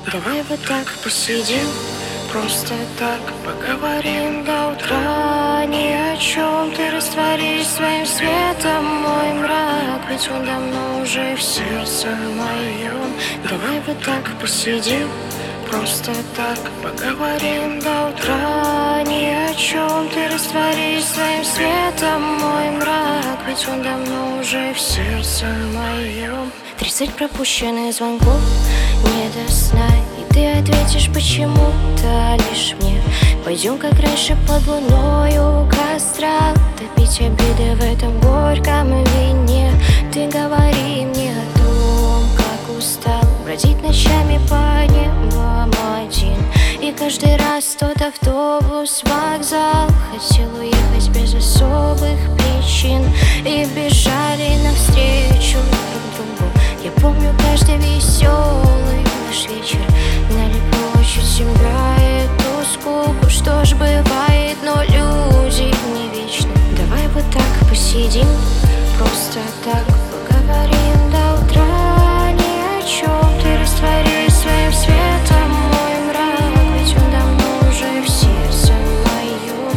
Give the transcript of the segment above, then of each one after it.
Давай вот так посидим, просто так поговорим до утра. Ни о чем, ты растворись своим светом мой мрак, ведь он давно уже в сердце моем. Давай вот так посидим, просто так поговорим до утра. Ни о чем, ты растворись своим светом мой мрак, ведь он давно уже в сердце моем. 30 пропущенных звонков, не до сна, и ты ответишь почему-то лишь мне. Пойдем, как раньше, под луной у костра, топить обиды в этом горьком вине. Ты говори мне о том, как устал бродить ночами по небам один, и каждый раз тот автобус, вокзал. Хотел уехать без особых причин, и бежали навстречу друг другу. Я помню каждый веселый наш вечер, гнали прочь от себя эту скуку. Что ж бывает, но люди не вечны. Давай вот так посидим, просто так поговорим до утра. Ни о чем, ты растворись своим светом мой мрак, ведь он давно уже в сердце моем.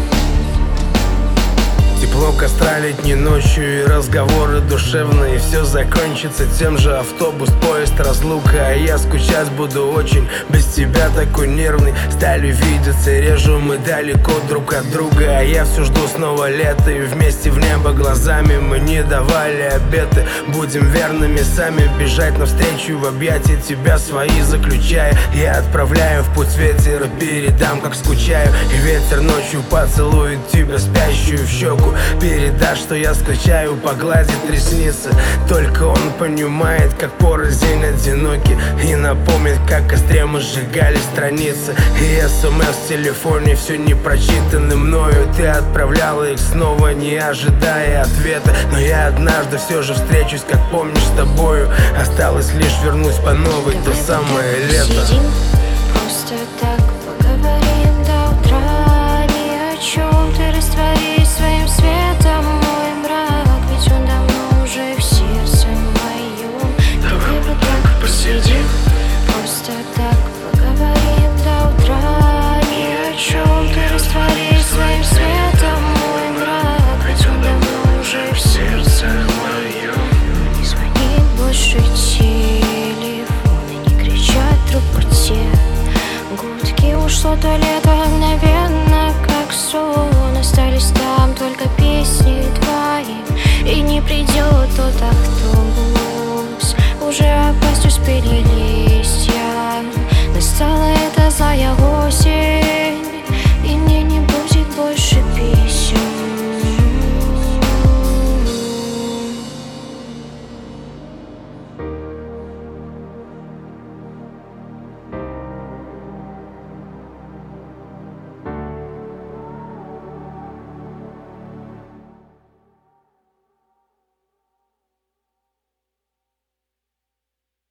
Тепло костра летней ночью и разговоры душевные. Все закончится тем же: автобус, поезд, разлука. А я скучать буду очень, без тебя такой нервный. Стали видеться реже, мы далеко друг от друга. А я все жду снова лета, и вместе в небо глазами мы не давали обеты. Будем верными сами, бежать навстречу в объятия тебя свои заключая. Я отправляю в путь ветер, передам, как скучаю. И ветер ночью поцелует тебя спящую в щеку. Передашь, что я скучаю, погладит ресницы. Только он понимает, как порознь одиноки, и напомнит, как в костре мы сжигали страницы. И СМС в телефоне все не прочитаны мною. Ты отправляла их снова, не ожидая ответа. Но я однажды все же встречусь, как помнишь, с тобою. Осталось лишь вернусь по новой, то самое лето. Посидим, просто так поговорим до утра. Ни о чем, ты растворись своим светом мой мрак, ведь он давно уже в сердце моем. Давай вот так посидим, просто так поговорим до утра. Ни о чем, ты растворись своим светом мой мрак, ведь он давно уже в сердце моем. Не звони больше телефоны, не кричат трубку те гудки. Ушло то лето мгновенно, как сон. Остались там только песни твои, и не придет тот автобус. Уже опасть успели